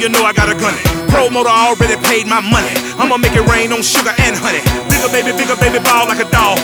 you know I got a gunny. Promoter already paid my money. I'ma make it rain on sugar and honey. Bigger baby, ball like a doll.